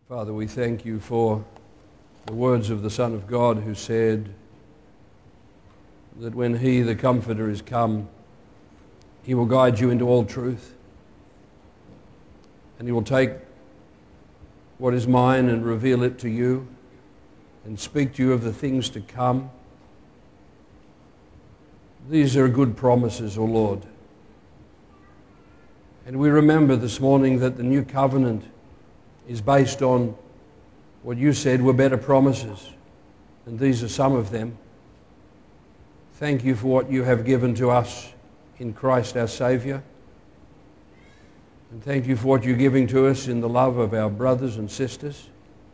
Father, we thank you for the words of the Son of God who said that when He, the Comforter, is come, He will guide you into all truth, and He will take what is mine and reveal it to you and speak to you of the things to come. These are good promises, O Lord. And we remember this morning that the new covenant is based on what you said were better promises, and these are some of them. Thank you for what you have given to us in Christ our Saviour, and thank you for what you're giving to us in the love of our brothers and sisters.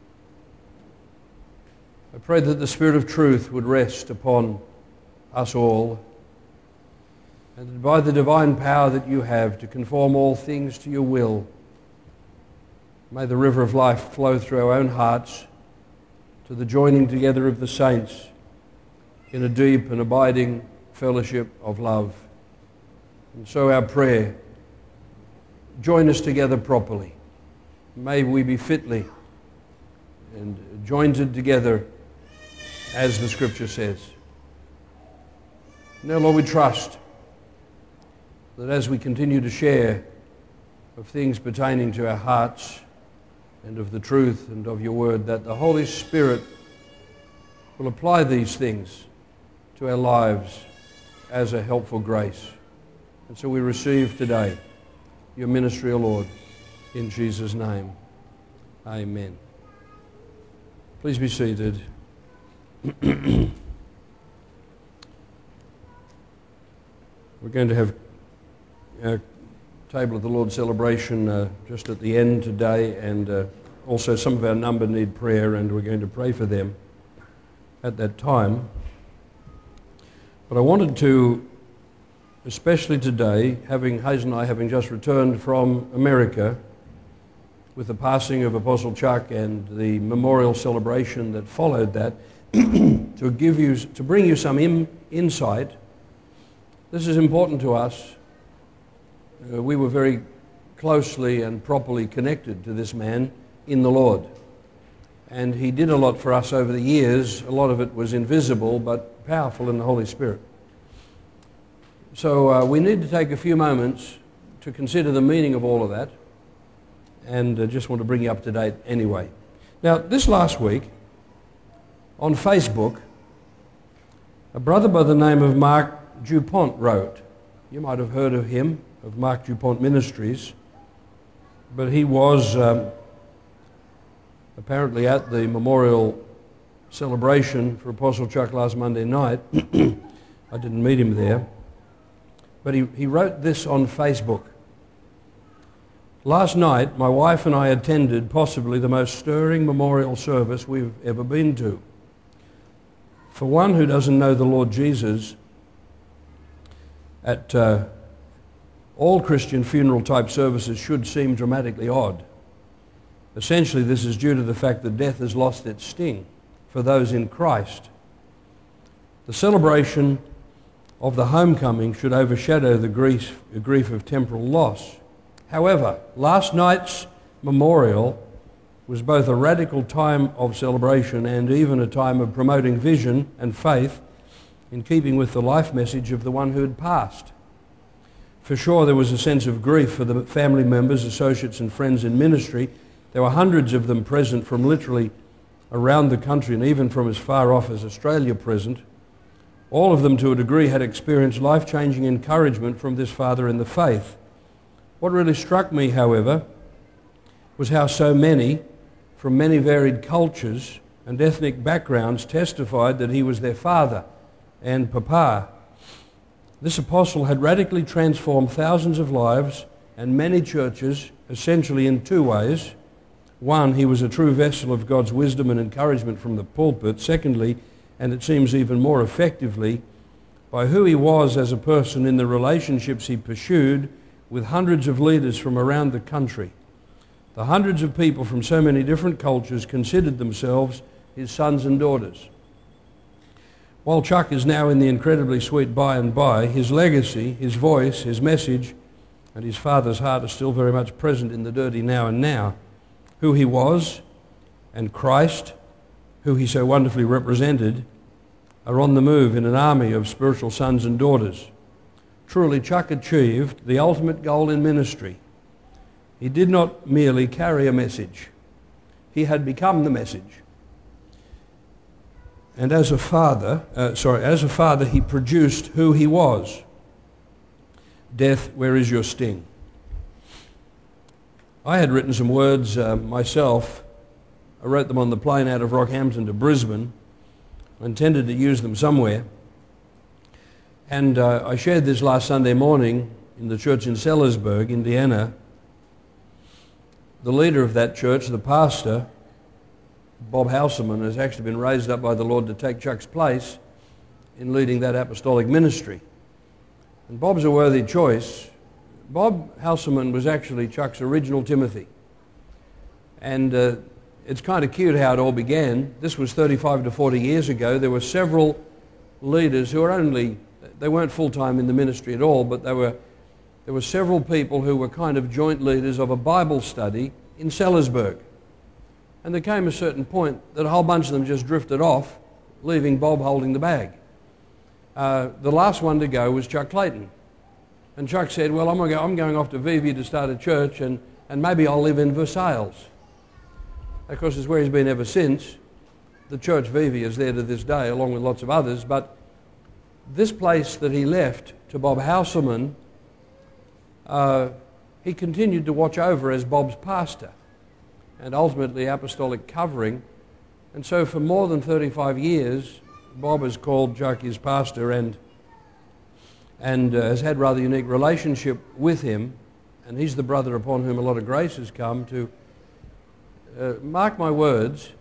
I pray that the Spirit of truth would rest upon us all, and that by the divine power that you have to conform all things to your will, may the river of life flow through our own hearts to the joining together of the saints in a deep and abiding fellowship of love. And so our prayer, join us together properly. May we be fitly and jointed together as the Scripture says. Now, Lord, we trust that as we continue to share of things pertaining to our hearts and of the truth and of your word, that the Holy Spirit will apply these things to our lives as a helpful grace. And so we receive today your ministry, O Lord, in Jesus' name. Amen. Please be seated. We're going to have a table of the Lord's celebration just at the end today, and also some of our number need prayer, and we're going to pray for them at that time. But I wanted to, especially today, Hayes and I having just returned from America with the passing of Apostle Chuck and the memorial celebration that followed that, to bring you some insight. This is important to us. We were very closely and properly connected to this man in the Lord. And he did a lot for us over the years. A lot of it was invisible but powerful in the Holy Spirit. So we need to take a few moments to consider the meaning of all of that, and just want to bring you up to date anyway. Now, this last week, on Facebook, a brother by the name of Mark Dupont wrote. You might have heard of him, of Mark Dupont Ministries, but he was apparently at the memorial celebration for Apostle Chuck last Monday night. I didn't meet him there, but he wrote this on Facebook. Last night, my wife and I attended possibly the most stirring memorial service we've ever been to. For one who doesn't know the Lord Jesus, at all Christian funeral type services should seem dramatically odd. Essentially, this is due to the fact that death has lost its sting for those in Christ. The celebration of the homecoming should overshadow the grief of temporal loss. However, last night's memorial was both a radical time of celebration and even a time of promoting vision and faith in keeping with the life message of the one who had passed. For sure, there was a sense of grief for the family members, associates and friends in ministry. There were hundreds of them present from literally around the country and even from as far off as Australia present. All of them, to a degree, had experienced life-changing encouragement from this father in the faith. What really struck me, however, was how so many, from many varied cultures and ethnic backgrounds, testified that he was their father and papa. This apostle had radically transformed thousands of lives and many churches, essentially in two ways. One, he was a true vessel of God's wisdom and encouragement from the pulpit. Secondly, and it seems even more effectively, by who he was as a person in the relationships he pursued with hundreds of leaders from around the country. The hundreds of people from so many different cultures considered themselves his sons and daughters. While Chuck is now in the incredibly sweet by and by, his legacy, his voice, his message, and his father's heart are still very much present in the dirty now and now. Who he was, and Christ, who he so wonderfully represented, are on the move in an army of spiritual sons and daughters. Truly, Chuck achieved the ultimate goal in ministry. He did not merely carry a message. He had become the message. And as a father, he produced who he was. Death, where is your sting? I had written some words myself. I wrote them on the plane out of Rockhampton to Brisbane. I intended to use them somewhere. And I shared this last Sunday morning in the church in Sellersburg, Indiana. The leader of that church, the pastor, Bob Hauserman, has actually been raised up by the Lord to take Chuck's place in leading that apostolic ministry. And Bob's a worthy choice. Bob Hauserman was actually Chuck's original Timothy. And it's kind of cute how it all began. This was 35 to 40 years ago. There were several leaders who were they weren't full-time in the ministry at all, but there were several people who were kind of joint leaders of a Bible study in Sellersburg. And there came a certain point that a whole bunch of them just drifted off, leaving Bob holding the bag. The last one to go was Chuck Clayton. And Chuck said, well, I'm going off to Vevey to start a church, and maybe I'll live in Versailles. Of course, it's where he's been ever since. The church Vevey is there to this day, along with lots of others. But this place that he left to Bob Hauserman, he continued to watch over as Bob's pastor and ultimately apostolic covering. And so for more than 35 years, Bob has called Chuck his pastor and has had rather unique relationship with him. And he's the brother upon whom a lot of grace has come to, mark my words,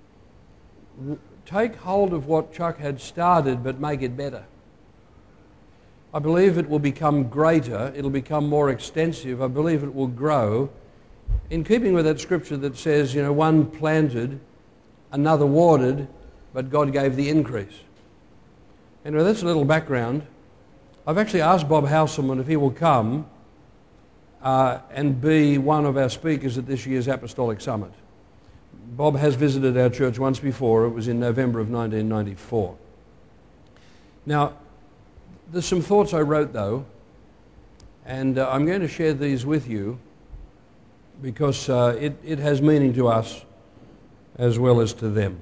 take hold of what Chuck had started but make it better. I believe it will become greater, it'll become more extensive, I believe it will grow, in keeping with that scripture that says, one planted, another watered, but God gave the increase. Anyway, that's a little background. I've actually asked Bob Hauserman if he will come and be one of our speakers at this year's Apostolic Summit. Bob has visited our church once before. It was in November of 1994. Now, there's some thoughts I wrote, though, and I'm going to share these with you because it has meaning to us as well as to them.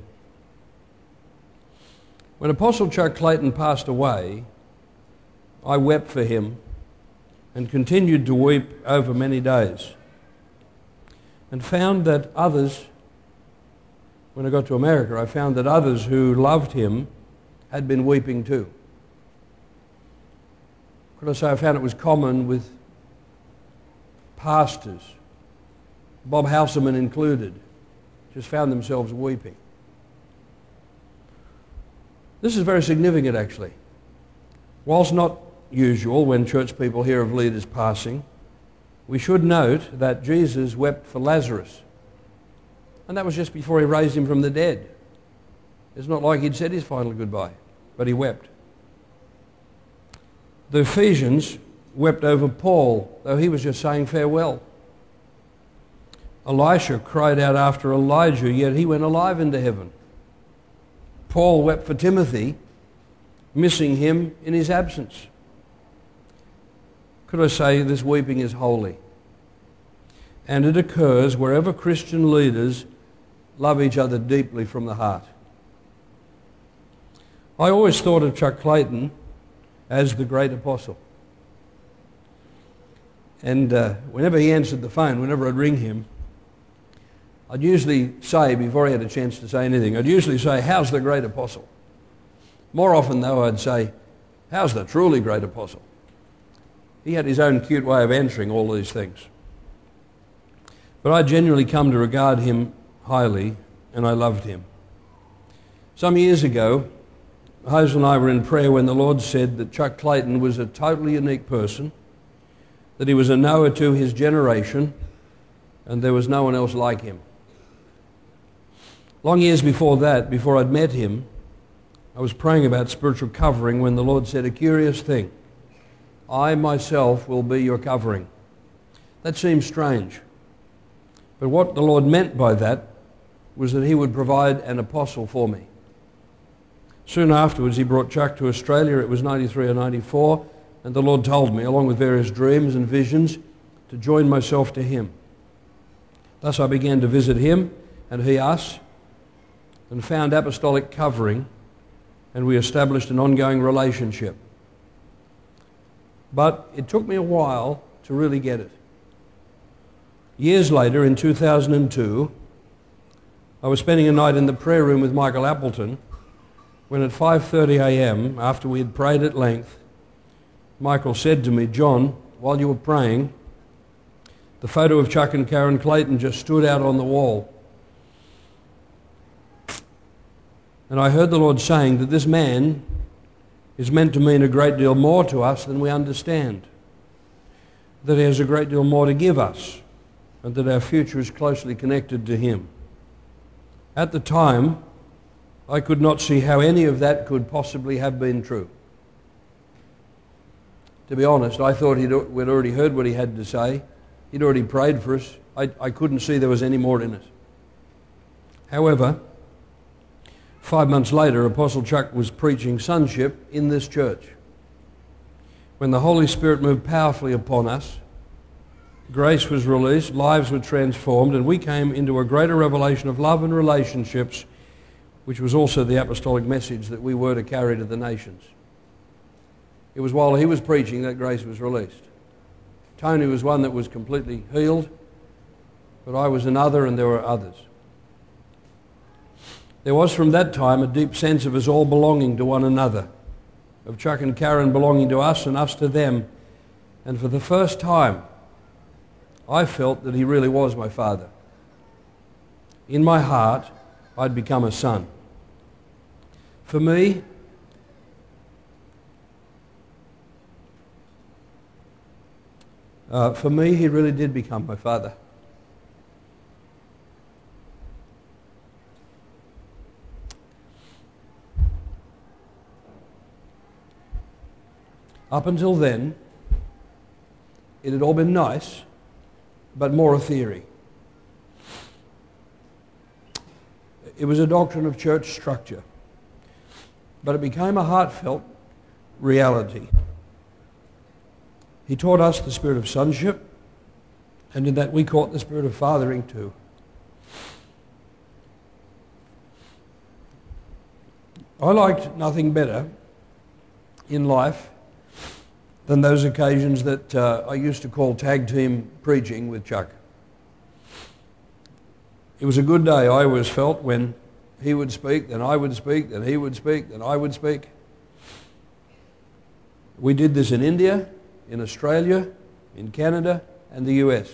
When Apostle Chuck Clayton passed away, I wept for him and continued to weep over many days, and found that others, when I got to America, I found that others who loved him had been weeping too. Could I say I found it was common with pastors, Bob Hauserman included, just found themselves weeping. This is very significant, actually. Whilst not usual when church people hear of leaders passing, we should note that Jesus wept for Lazarus. And that was just before he raised him from the dead. It's not like he'd said his final goodbye, but he wept. The Ephesians wept over Paul, though he was just saying farewell. Elisha cried out after Elijah, yet he went alive into heaven. Paul wept for Timothy, missing him in his absence. Could I say this weeping is holy? And it occurs wherever Christian leaders love each other deeply from the heart. I always thought of Chuck Clayton as the great apostle. And whenever he answered the phone, whenever I'd ring him, I'd usually say, before he had a chance to say anything, I'd usually say, how's the great apostle? More often, though, I'd say, how's the truly great apostle? He had his own cute way of answering all these things. But I genuinely come to regard him highly, and I loved him. Some years ago, Hose and I were in prayer when the Lord said that Chuck Clayton was a totally unique person, that he was a Noah to his generation, and there was no one else like him. Long years before that, before I'd met him, I was praying about spiritual covering when the Lord said a curious thing. I myself will be your covering. That seems strange. But what the Lord meant by that was that he would provide an apostle for me. Soon afterwards, he brought Chuck to Australia. It was 93 or 94, and the Lord told me, along with various dreams and visions, to join myself to him. Thus I began to visit him, and he us, and found apostolic covering, and we established an ongoing relationship. But it took me a while to really get it. Years later, in 2002, I was spending a night in the prayer room with Michael Appleton, when at 5:30 a.m., after we had prayed at length, Michael said to me, "John, while you were praying, the photo of Chuck and Karen Clayton just stood out on the wall. And I heard the Lord saying that this man is meant to mean a great deal more to us than we understand, that he has a great deal more to give us, and that our future is closely connected to him." At the time, I could not see how any of that could possibly have been true. To be honest, I thought we'd already heard what he had to say. He'd already prayed for us. I couldn't see there was any more in it. However, 5 months later, Apostle Chuck was preaching sonship in this church. When the Holy Spirit moved powerfully upon us, grace was released, lives were transformed, and we came into a greater revelation of love and relationships, which was also the apostolic message that we were to carry to the nations. It was while he was preaching that grace was released. Tony was one that was completely healed, but I was another, and there were others. There was from that time a deep sense of us all belonging to one another, of Chuck and Karen belonging to us and us to them. And for the first time, I felt that he really was my father. In my heart, I'd become a son. For me, he really did become my father. Up until then, it had all been nice, but more a theory. It was a doctrine of church structure, but it became a heartfelt reality. He taught us the spirit of sonship, and in that we caught the spirit of fathering too. I liked nothing better in life than those occasions that I used to call tag team preaching with Chuck. It was a good day, I always felt, when he would speak, then I would speak, then he would speak, then I would speak. We did this in India, in Australia, in Canada, and the US.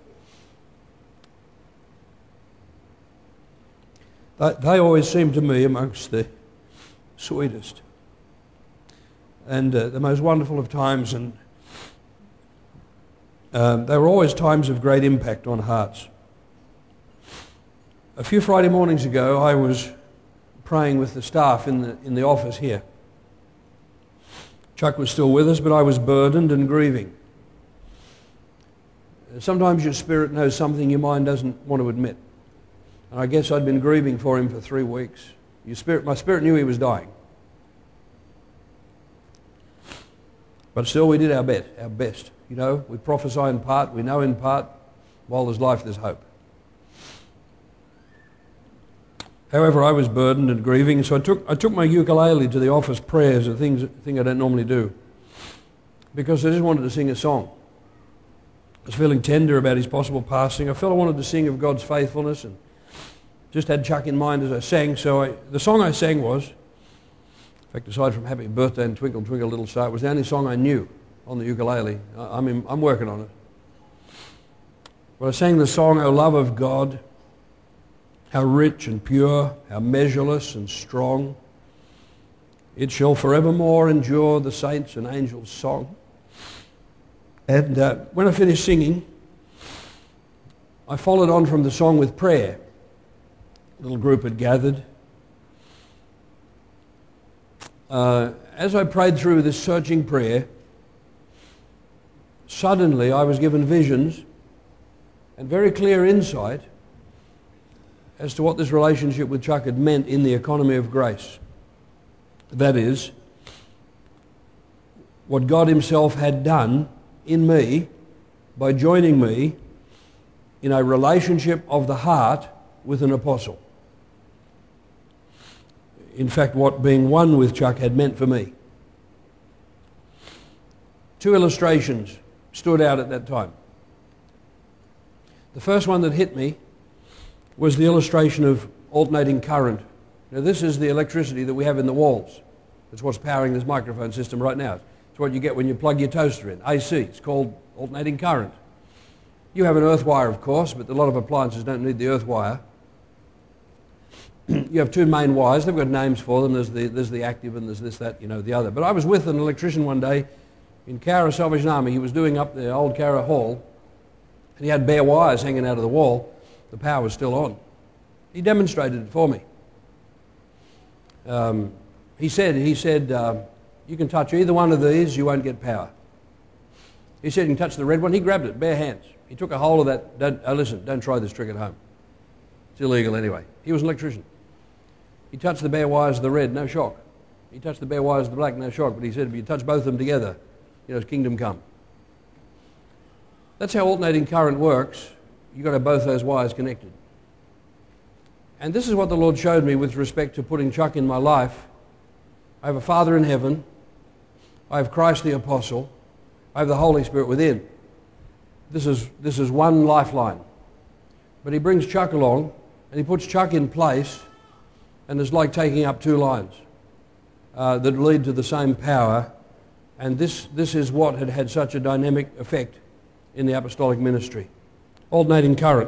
They always seemed to me amongst the sweetest and the most wonderful of times, and they were always times of great impact on hearts. A few Friday mornings ago, I was praying with the staff in the office here. Chuck was still with us, but I was burdened and grieving. Sometimes your spirit knows something your mind doesn't want to admit. And I guess I'd been grieving for him for 3 weeks. My spirit knew he was dying. But still, we did our best. You know, we prophesy in part, we know in part. While there's life, there's hope. However, I was burdened and grieving, so I took my ukulele to the office prayers, a thing I don't normally do, because I just wanted to sing a song. I was feeling tender about his possible passing. I felt I wanted to sing of God's faithfulness, and just had Chuck in mind as I sang. So the song I sang was, in fact, aside from Happy Birthday and Twinkle Twinkle Little Star, it was the only song I knew on the ukulele. I'm working on it. But I sang the song, "O Love of God, how rich and pure, how measureless and strong. It shall forevermore endure the saints' and angels' song." And when I finished singing, I followed on from the song with prayer. A little group had gathered. As I prayed through this searching prayer, suddenly I was given visions and very clear insight as to what this relationship with Chuck had meant in the economy of grace. That is, what God himself had done in me by joining me in a relationship of the heart with an apostle. In fact, what being one with Chuck had meant for me. Two illustrations stood out at that time. The first one that hit me was the illustration of alternating current. Now, this is the electricity that we have in the walls. It's what's powering this microphone system right now. It's what you get when you plug your toaster in, AC. It's called alternating current. You have an earth wire, of course, but a lot of appliances don't need the earth wire. You have two main wires. They've got names for them. There's the active and there's this, that, the other. But I was with an electrician one day in Cowra Salvation Army. He was doing up the old Cowra Hall, and he had bare wires hanging out of the wall. The power was still on. He demonstrated it for me. He said, you can touch either one of these, you won't get power. He said, you can touch the red one. He grabbed it, bare hands. He took a hold of that. Listen, don't try this trick at home. It's illegal anyway. He was an electrician. He touched the bare wires of the red, no shock. He touched the bare wires of the black, no shock. But he said, if you touch both of them together, it's kingdom come. That's how alternating current works. You've got to have both those wires connected. And this is what the Lord showed me with respect to putting Chuck in my life. I have a Father in heaven. I have Christ the Apostle. I have the Holy Spirit within. This is one lifeline. But he brings Chuck along, and he puts Chuck in place, and it's like taking up two lines that lead to the same power. And this is what had had such a dynamic effect in the apostolic ministry. Alternating current.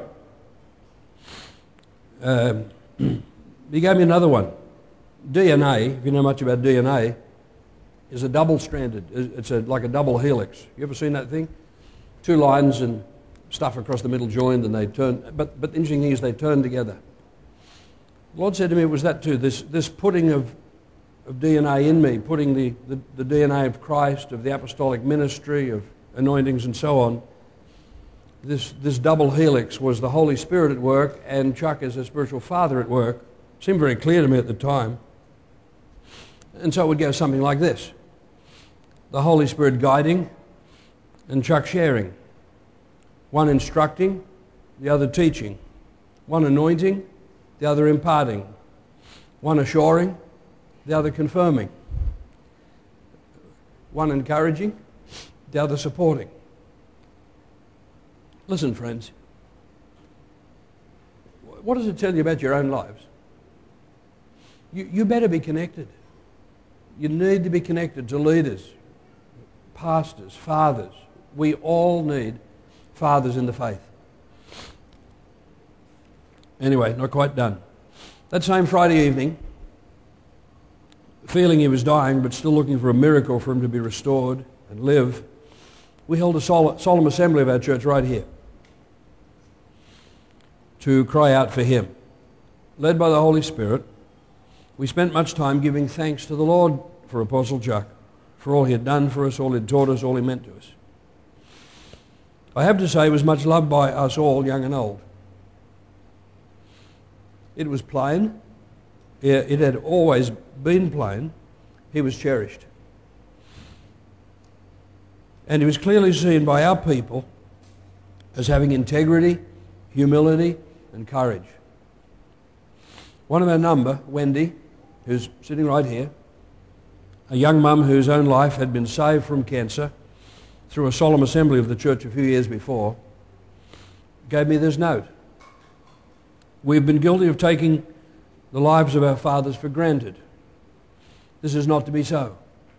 He gave me another one. DNA, if you know much about DNA, is a double-stranded. It's like a double helix. You ever seen that thing? Two lines and stuff across the middle joined, and they turn. But the interesting thing is they turn together. The Lord said to me it was that too. This putting of DNA in me, putting the DNA of Christ, of the apostolic ministry, of anointings and so on. This double helix was the Holy Spirit at work and Chuck as a spiritual father at work. It seemed very clear to me at the time. And so it would go something like this. The Holy Spirit guiding and Chuck sharing. One instructing, the other teaching. One anointing, the other imparting. One assuring, the other confirming. One encouraging, the other supporting. Listen, friends, what does it tell you about your own lives? You better be connected. You need to be connected to leaders, pastors, fathers. We all need fathers in the faith. Anyway, not quite done. That same Friday evening, feeling he was dying but still looking for a miracle for him to be restored and live, we held a solemn assembly of our church right here to cry out for him. Led by the Holy Spirit, we spent much time giving thanks to the Lord for Apostle Chuck, for all he had done for us, all he had taught us, all he meant to us. I have to say he was much loved by us all, young and old. It was plain. It had always been plain. He was cherished. And he was clearly seen by our people as having integrity, humility, and courage. One of our number, Wendy, who's sitting right here, a young mum whose own life had been saved from cancer through a solemn assembly of the church a few years before, gave me this note. We've been guilty of taking the lives of our fathers for granted. This is not to be so.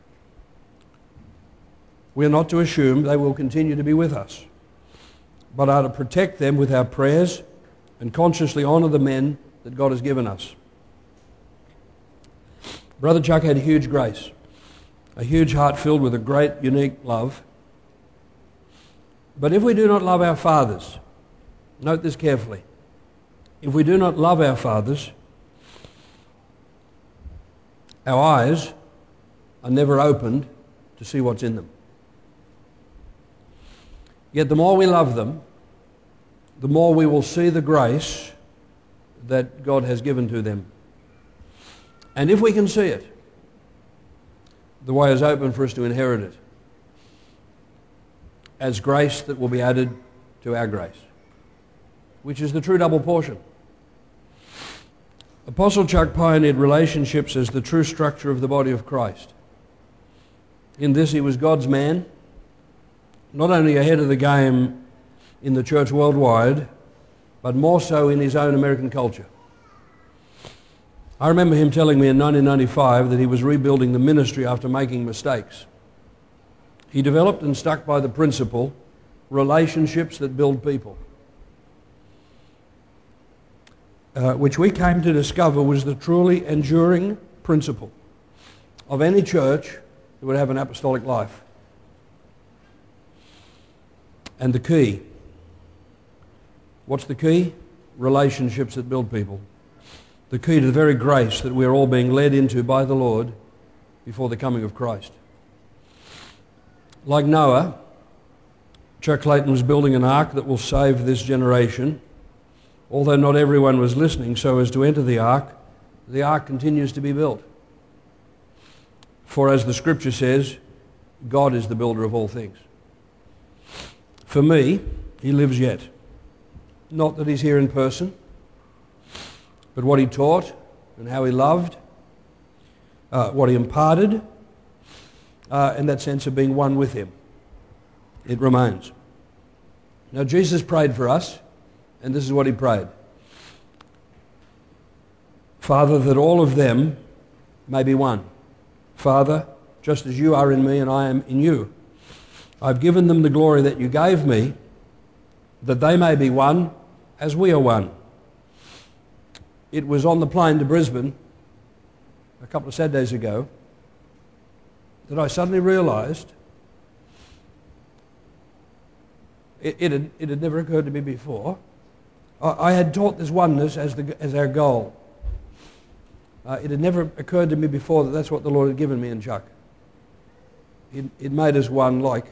We are not to assume they will continue to be with us, but are to protect them with our prayers and consciously honour the men that God has given us. Brother Chuck had huge grace, a huge heart filled with a great, unique love. But if we do not love our fathers, note this carefully, if we do not love our fathers, our eyes are never opened to see what's in them. Yet the more we love them, the more we will see the grace that God has given to them. And if we can see it, the way is open for us to inherit it as grace that will be added to our grace, which is the true double portion. Apostle Chuck pioneered relationships as the true structure of the body of Christ. In this, he was God's man, not only ahead of the game in the church worldwide, but more so in his own American culture. I remember him telling me in 1995 that he was rebuilding the ministry after making mistakes. He developed and stuck by the principle, relationships that build people, which we came to discover was the truly enduring principle of any church that would have an apostolic life. And the key, what's the key? Relationships that build people. The key to the very grace that we are all being led into by the Lord before the coming of Christ. Like Noah, Chuck Clayton was building an ark that will save this generation. Although not everyone was listening so as to enter the ark continues to be built. For as the scripture says, God is the builder of all things. For me, he lives yet. Not that he's here in person, but what he taught and how he loved, what he imparted, and that sense of being one with him. It remains. Now Jesus prayed for us, and this is what he prayed. Father, that all of them may be one. Father, just as you are in me and I am in you. I've given them the glory that you gave me, that they may be one as we are one. It was on the plane to Brisbane a couple of Saturdays ago that I suddenly realised it had never occurred to me before. I had taught this oneness as our goal. It had never occurred to me before that that's what the Lord had given me and Chuck. It made us one like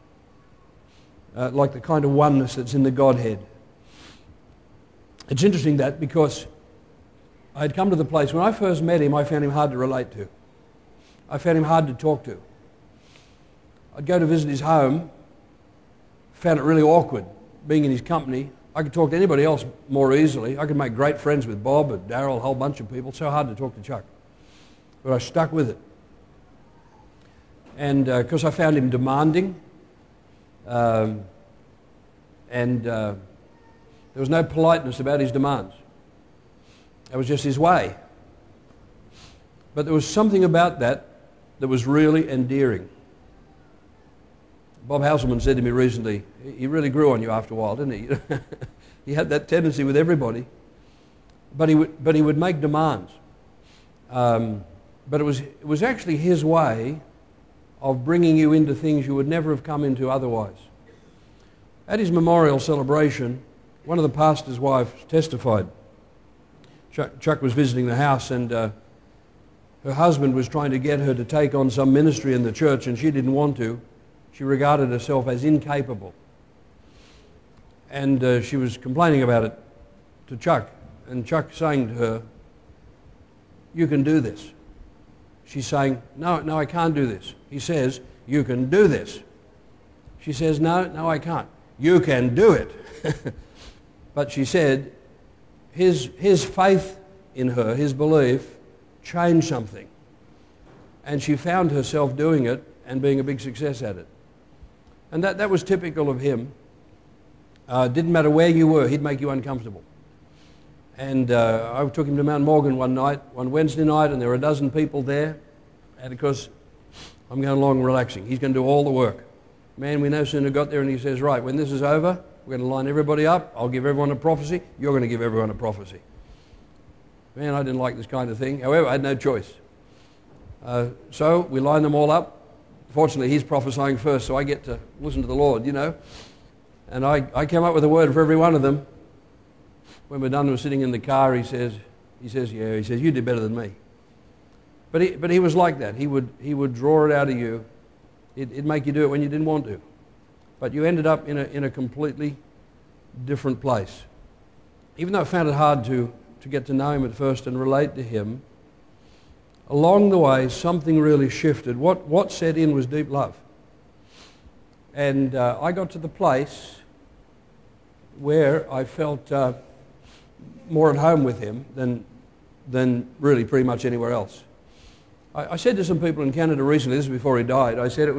the kind of oneness that's in the Godhead. It's interesting that because I had come to the place, when I first met him, I found him hard to relate to. I found him hard to talk to. I'd go to visit his home, found it really awkward being in his company. I could talk to anybody else more easily. I could make great friends with Bob and Darryl, a whole bunch of people. So hard to talk to Chuck. But I stuck with it. And because I found him demanding, and there was no politeness about his demands. That was just his way. But there was something about that was really endearing. Bob Hasselman said to me recently, he really grew on you after a while, didn't he? He had that tendency with everybody. But he would make demands. But it was actually his way of bringing you into things you would never have come into otherwise. At his memorial celebration, one of the pastor's wives testified. Chuck was visiting the house, and her husband was trying to get her to take on some ministry in the church, and she didn't want to. She regarded herself as incapable. And she was complaining about it to Chuck, and Chuck saying to her, "You can do this." She's saying, no, I can't do this. He says, "You can do this." She says, no, I can't. "You can do it." But she said, his faith in her, his belief, changed something. And she found herself doing it and being a big success at it. And that was typical of him. Didn't matter where you were, he'd make you uncomfortable. And I took him to Mount Morgan one Wednesday night, and there were a dozen people there. And of course, I'm going along relaxing. He's going to do all the work. Man, we no sooner got there and he says, "Right, when this is over, we're going to line everybody up. I'll give everyone a prophecy. You're going to give everyone a prophecy." Man, I didn't like this kind of thing. However, I had no choice. So we lined them all up. Fortunately, he's prophesying first, so I get to listen to the Lord, you know. And I came up with a word for every one of them. When we're done, we're sitting in the car, he says, "You did better than me." But he was like that. He would draw it out of you. It'd make you do it when you didn't want to. But you ended up in a completely different place. Even though I found it hard to to get to know him at first and relate to him, along the way something really shifted. What set in was deep love. And I got to the place where I felt more at home with him than really pretty much anywhere else. I said to some people in Canada recently, this is before he died, I said,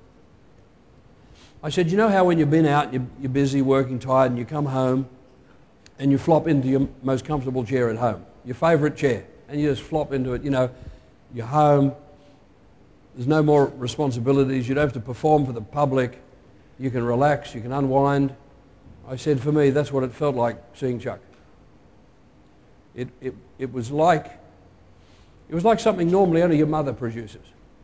you know how when you've been out, you're busy, working, tired, and you come home and you flop into your most comfortable chair at home, your favourite chair, and you just flop into it, you're home, there's no more responsibilities, you don't have to perform for the public, you can relax, you can unwind. I said, for me, that's what it felt like seeing Chuck. It was like something normally only your mother produces.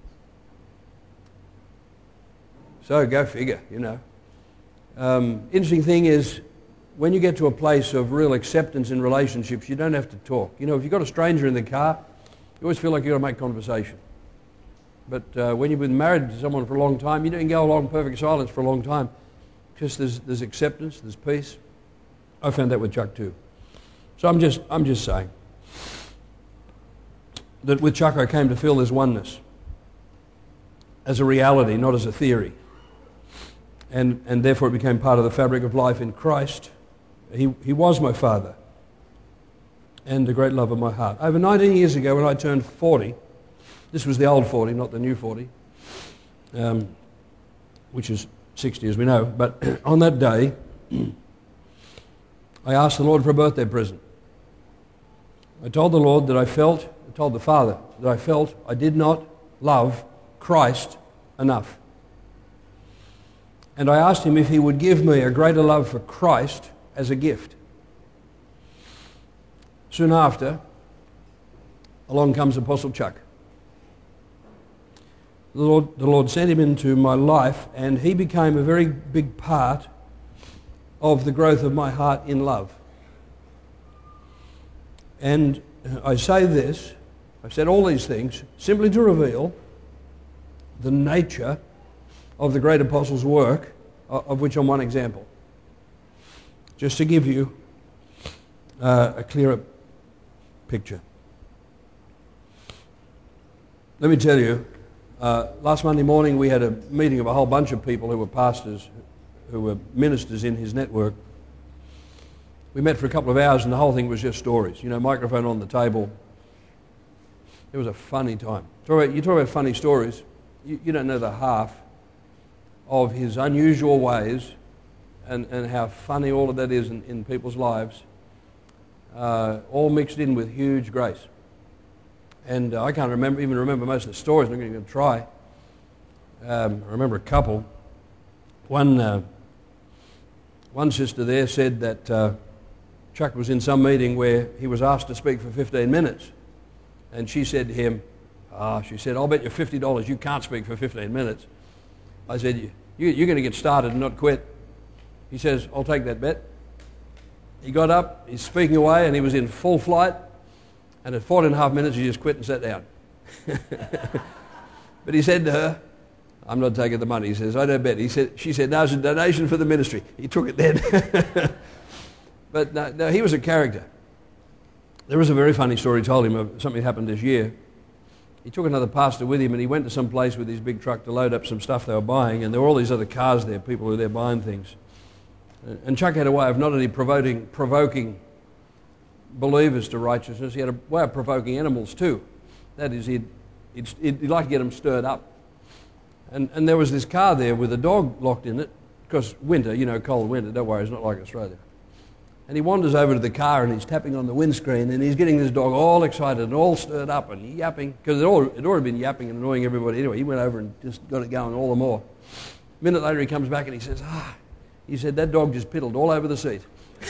So go figure, Interesting thing is, when you get to a place of real acceptance in relationships, you don't have to talk. If you've got a stranger in the car, you always feel like you've got to make conversation. But when you've been married to someone for a long time, you don't go along in perfect silence for a long time. Just there's acceptance, there's peace. I found that with Chuck too. So I'm just saying that with Chuck I came to feel this oneness as a reality, not as a theory. And therefore it became part of the fabric of life in Christ. He was my father and the great love of my heart. Over 19 years ago when I turned 40, this was the old 40, not the new 40, which is 60 as we know, but on that day I asked the Lord for a birthday present. I told the Lord that I told the Father that I felt I did not love Christ enough. And I asked him if he would give me a greater love for Christ as a gift. Soon after, along comes Apostle Chuck. The Lord sent him into my life, and he became a very big part of the growth of my heart in love. And I say this, I've said all these things, simply to reveal the nature of the great apostle's work, of which I'm one example. Just to give you a clearer picture. Let me tell you, last Monday morning we had a meeting of a whole bunch of people who were pastors, who were ministers in his network. We met for a couple of hours and the whole thing was just stories. Microphone on the table. It was a funny time. You talk about funny stories, you don't know the half of his unusual ways and how funny all of that is in people's lives, all mixed in with huge grace. And I can't even remember most of the stories. I'm not going to try. I remember a couple. One sister there said that Chuck was in some meeting where he was asked to speak for 15 minutes. And she said to him, she said, I'll bet you $50 you can't speak for 15 minutes. I said, you're going to get started and not quit. He says, I'll take that bet. He got up, he's speaking away, and he was in full flight. And at 4.5 minutes, he just quit and sat down. But he said to her, I'm not taking the money. He says, I don't bet. She said, no, it's a donation for the ministry. He took it then. But no, he was a character. There was a very funny story told him of something that happened this year. He took another pastor with him and he went to some place with his big truck to load up some stuff they were buying, and there were all these other cars there, people who were there buying things. And Chuck had a way of not only provoking believers to righteousness, he had a way of provoking animals too. That is, he'd like to get them stirred up. And there was this car there with a dog locked in it, because winter, cold winter, don't worry, it's not like Australia. And he wanders over to the car and he's tapping on the windscreen and he's getting this dog all excited and all stirred up and yapping, because it had already been yapping and annoying everybody anyway. He went over and just got it going all the more. A minute later he comes back and he says, he said, that dog just piddled all over the seat.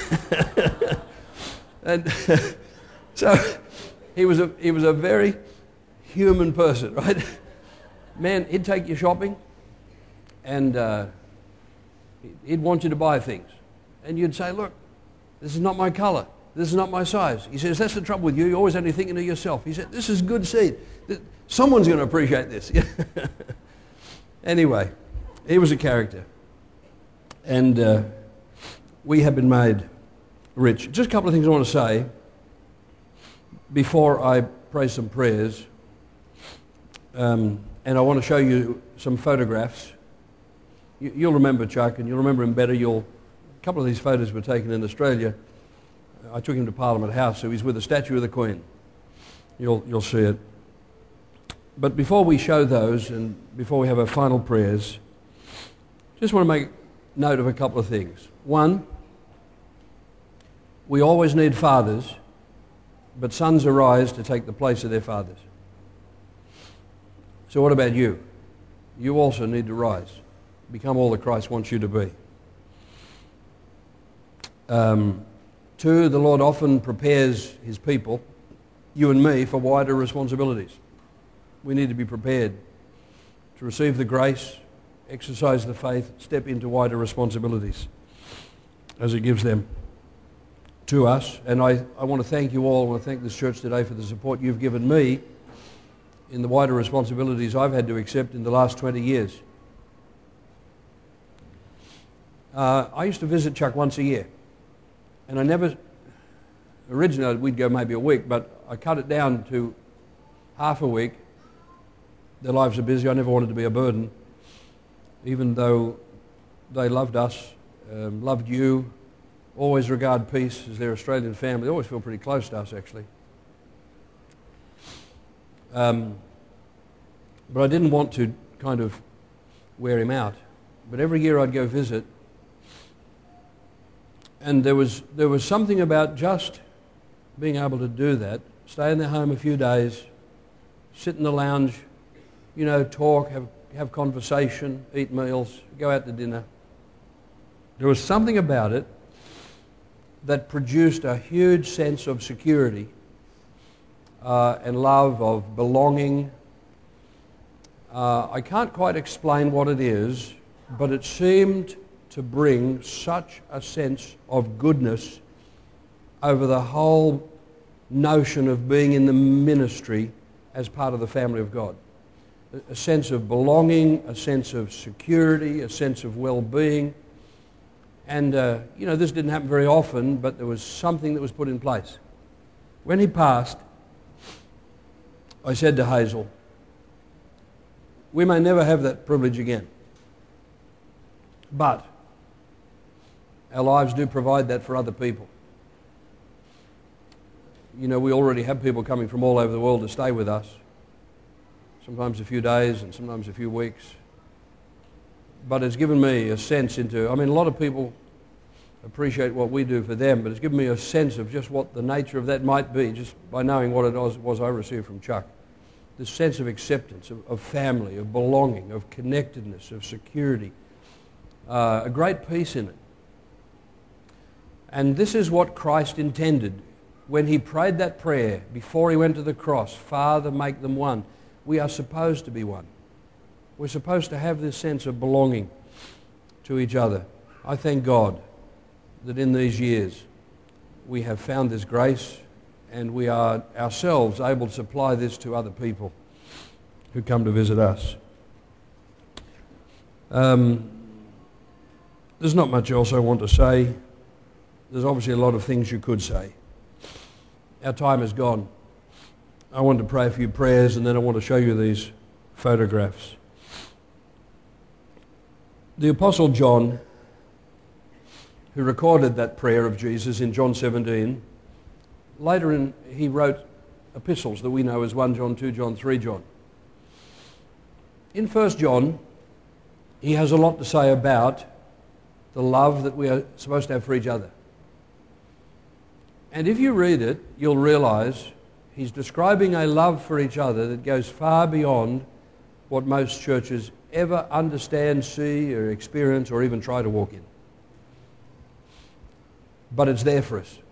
And so he was a very human person, right? Man, he'd take you shopping and he'd want you to buy things. And you'd say, look, this is not my colour. This is not my size. He says, that's the trouble with you. You're always only thinking of yourself. He said, this is good seed. Someone's going to appreciate this. Anyway, he was a character. And we have been made rich. Just a couple of things I want to say. before I pray some prayers, and I want to show you some photographs. You'll remember Chuck, and you'll remember him better. A couple of these photos were taken in Australia. I took him to Parliament House, so he's with a statue of the Queen. You'll see it. But before we show those, and before we have our final prayers, just want to make note of a couple of things. One, we always need fathers, but sons arise to take the place of their fathers. So what about you? You also need to rise. Become all that Christ wants you to be. Two, the Lord often prepares his people, you and me, for wider responsibilities. We need to be prepared to receive the grace, exercise the faith, step into wider responsibilities as he gives them to us. And I want to thank you all. I want to thank this church today for the support you've given me in the wider responsibilities I've had to accept in the last 20 years. I used to visit Chuck once a year, and I never, originally we'd go maybe a week, but I cut it down to half a week. Their lives are busy. I never wanted to be a burden, even though they loved us, loved you, always regard peace as their Australian family. They always feel pretty close to us, actually. But I didn't want to kind of wear him out. But every year I'd go visit, and there was something about just being able to do that, stay in their home a few days, sit in the lounge, talk, have conversation, eat meals, go out to dinner. There was something about it that produced a huge sense of security and love, of belonging. I can't quite explain what it is, but it seemed to bring such a sense of goodness over the whole notion of being in the ministry as part of the family of God. A sense of belonging, a sense of security, a sense of well-being. And, this didn't happen very often, but there was something that was put in place. When he passed, I said to Hazel, we may never have that privilege again, but our lives do provide that for other people. We already have people coming from all over the world to stay with us, sometimes a few days and sometimes a few weeks. But it's given me a sense a lot of people appreciate what we do for them, but it's given me a sense of just what the nature of that might be, just by knowing what it was I received from Chuck. This sense of acceptance, of family, of belonging, of connectedness, of security, a great peace in it. And this is what Christ intended when he prayed that prayer before he went to the cross. Father, make them one. We are supposed to be one. We're supposed to have this sense of belonging to each other. I thank God that in these years we have found this grace and we are ourselves able to supply this to other people who come to visit us. There's not much else I want to say. There's obviously a lot of things you could say. Our time is gone. I want to pray a few prayers and then I want to show you these photographs. The Apostle John, who recorded that prayer of Jesus in John 17, later he wrote epistles that we know as 1 John, 2 John, 3 John. In 1 John, he has a lot to say about the love that we are supposed to have for each other. And if you read it, you'll realize he's describing a love for each other that goes far beyond what most churches ever understand, see, or experience, or even try to walk in. But it's there for us.